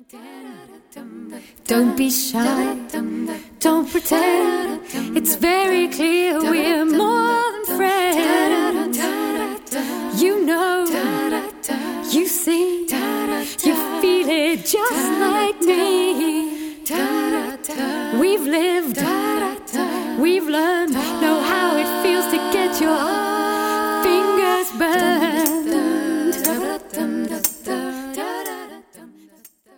Don't be shy, don't pretend. It's very clear we're more than friends. You know, you see, you feel it just like me. We've lived, we've learned, no